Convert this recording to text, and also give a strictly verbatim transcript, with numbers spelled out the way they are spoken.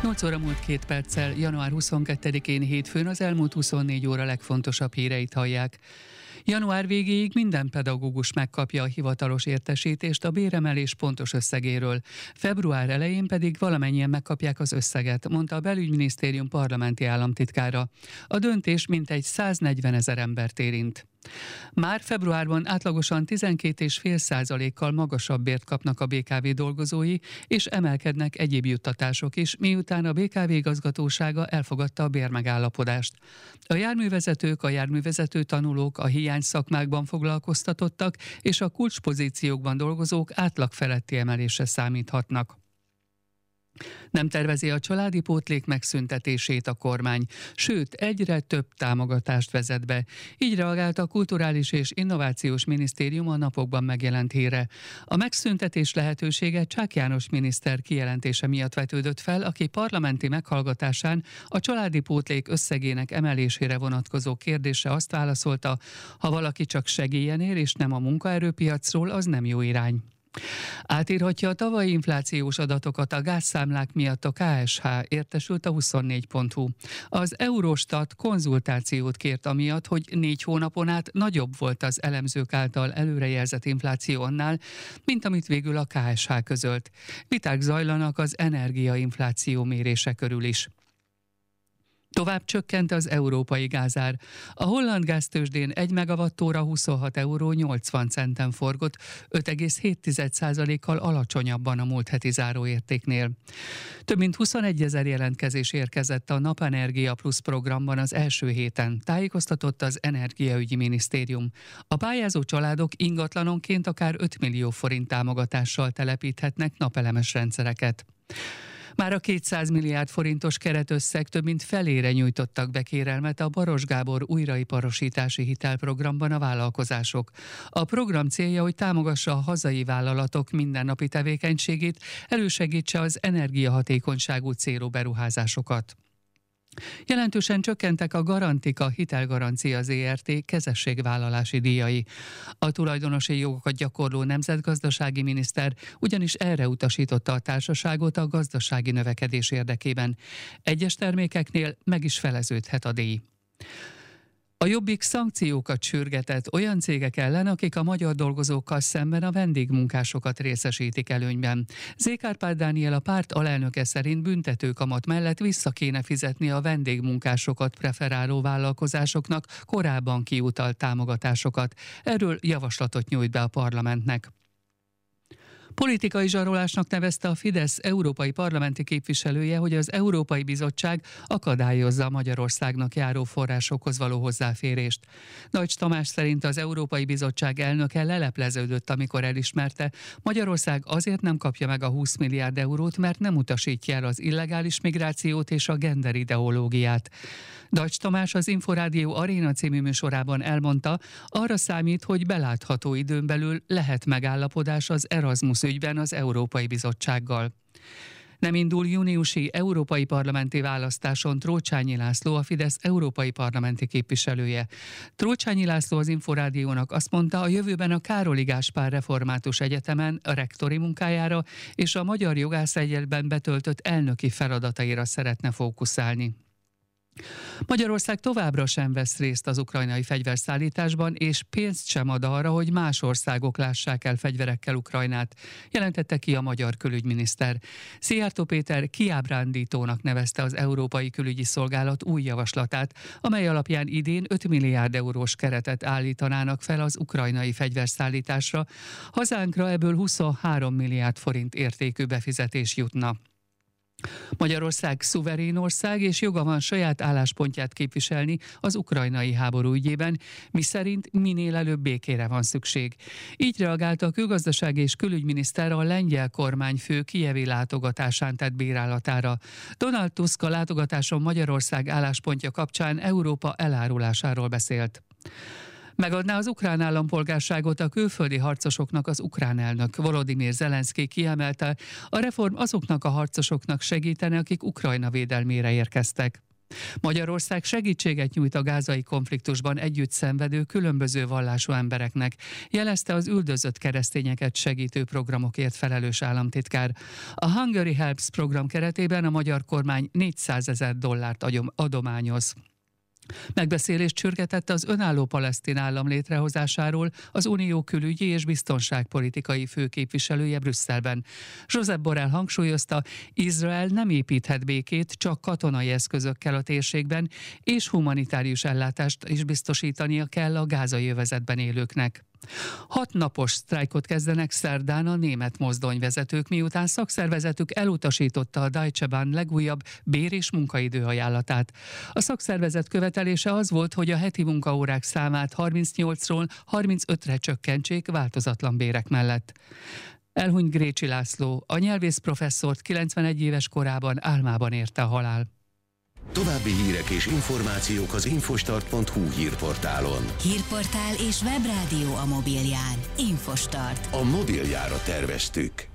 nyolc óra múlt két perccel, január huszonkettedikén hétfőn az elmúlt huszonnégy óra legfontosabb híreit hallják. Január végéig minden pedagógus megkapja a hivatalos értesítést a béremelés pontos összegéről. Február elején pedig valamennyien megkapják az összeget, mondta a Belügyminisztérium parlamenti államtitkára. A döntés mintegy száznegyvenezer embert érint. Már februárban átlagosan tizenkét egész öt százalékkal magasabb bért kapnak a bé ká vé dolgozói, és emelkednek egyéb juttatások is, miután a bé ká vé igazgatósága elfogadta a bérmegállapodást. A járművezetők, a járművezető tanulók, a hiány szakmákban foglalkoztatottak és a kulcspozíciókban dolgozók átlag feletti emelésre számíthatnak. Nem tervezi a családi pótlék megszüntetését a kormány, sőt, egyre több támogatást vezet be. Így reagált a Kulturális és Innovációs Minisztérium a napokban megjelent hírre. A megszüntetés lehetősége Csák János miniszter kijelentése miatt vetődött fel, aki parlamenti meghallgatásán a családi pótlék összegének emelésére vonatkozó kérdésre azt válaszolta, ha valaki csak segélyen ér és nem a munkaerőpiacról, az nem jó irány. Átírhatja a tavalyi inflációs adatokat a gázszámlák miatt a ká es há, értesült a huszonnégy pont hu. Az Eurostat konzultációt kért amiatt, hogy négy hónapon át nagyobb volt az elemzők által előrejelzett infláció annál, mint amit végül a ká es há közölt. Viták zajlanak az energiainfláció mérése körül is. Tovább csökkent az európai gázár. A holland gáztőzsdén egy megawattóra huszonhat euró nyolcvan centen forgott, öt egész hét százalékkal alacsonyabban a múlt heti záróértéknél. Több mint huszonegyezer jelentkezés érkezett a Napenergia Plus programban az első héten, tájékoztatott az Energiaügyi Minisztérium. A pályázó családok ingatlanonként akár öt millió forint támogatással telepíthetnek napelemes rendszereket. Már a kétszáz milliárd forintos keretösszeg több mint felére nyújtottak be kérelmet a Baros Gábor újraiparosítási hitelprogramban a vállalkozások. A program célja, hogy támogassa a hazai vállalatok mindennapi tevékenységét, elősegítse az energiahatékonyságú célú beruházásokat. Jelentősen csökkentek a Garantika Hitelgarancia zé er té kezességvállalási díjai. A tulajdonosi jogokat gyakorló nemzetgazdasági miniszter ugyanis erre utasította a társaságot a gazdasági növekedés érdekében. Egyes termékeknél meg is feleződhet a díj. A Jobbik szankciókat sürgetett olyan cégek ellen, akik a magyar dolgozókkal szemben a vendégmunkásokat részesítik előnyben. Zék Árpád Dániel, a párt alelnöke szerint büntetőkamat mellett vissza kéne fizetni a vendégmunkásokat preferáló vállalkozásoknak korábban kiutalt támogatásokat. Erről javaslatot nyújt be a parlamentnek. Politikai zsarolásnak nevezte a Fidesz európai parlamenti képviselője, hogy az Európai Bizottság akadályozza Magyarországnak járó forrásokhoz való hozzáférést. Deutsch Tamás szerint az Európai Bizottság elnöke lelepleződött, amikor elismerte, Magyarország azért nem kapja meg a húsz milliárd eurót, mert nem utasítja el az illegális migrációt és a genderideológiát. Deutsch Tamás az Inforádió Aréna című műsorában elmondta, arra számít, hogy belátható időn belül lehet megállapodás az Erasmus ügyben az Európai Bizottsággal. Nem indul júniusi európai parlamenti választáson Trócsányi László, a Fidesz európai parlamenti képviselője. Trócsányi László az Inforádiónak azt mondta, a jövőben a Károli Gáspár Református Egyetemen a rektori munkájára és a Magyar Jogászegyletben betöltött elnöki feladataira szeretne fókuszálni. Magyarország továbbra sem vesz részt az ukrajnai fegyverszállításban, és pénzt sem ad arra, hogy más országok lássák el fegyverekkel Ukrajnát, jelentette ki a magyar külügyminiszter. Szijjártó Péter kiábrándítónak nevezte az Európai Külügyi Szolgálat új javaslatát, amely alapján idén öt milliárd eurós keretet állítanának fel az ukrajnai fegyverszállításra, hazánkra ebből huszonhárom milliárd forint értékű befizetés jutna. Magyarország szuverén ország, és joga van saját álláspontját képviselni az ukrajnai háború ügyében, miszerint minél előbb békére van szükség. Így reagálta a külgazdasági és külügyminiszter a lengyel kormányfő kijevi látogatásán tett bírálatára. Donald Tusk a látogatáson Magyarország álláspontja kapcsán Európa elárulásáról beszélt. Megadná az ukrán állampolgárságot a külföldi harcosoknak az ukrán elnök. Volodymyr Zelenszkij kiemelte, a reform azoknak a harcosoknak segítene, akik Ukrajna védelmére érkeztek. Magyarország segítséget nyújt a gázai konfliktusban együtt szenvedő különböző vallású embereknek, jelezte az üldözött keresztényeket segítő programokért felelős államtitkár. A Hungary Helps program keretében a magyar kormány négyszázezer dollárt adományoz. Megbeszélést sürgetett az önálló palesztin állam létrehozásáról az Unió külügyi és biztonságpolitikai főképviselője Brüsszelben. Josep Borrell hangsúlyozta, Izrael nem építhet békét csak katonai eszközökkel a térségben, és humanitárius ellátást is biztosítania kell a gázai övezetben élőknek. Hat napos sztrájkot kezdenek szerdán a német mozdonyvezetők, miután szakszervezetük elutasította a Deutsche Bahn legújabb bér- és munkaidő ajánlatát. A szakszervezet követelése az volt, hogy a heti munkaórák számát harmincnyolcról harmincötre csökkentsék változatlan bérek mellett. Elhunyt Grécsi László, a nyelvész professzort kilencvenegy éves korában álmában érte a halál. További hírek és információk az infostart pont hu hírportálon. Hírportál és webrádió a mobilján. Infostart. A mobiljára terveztük.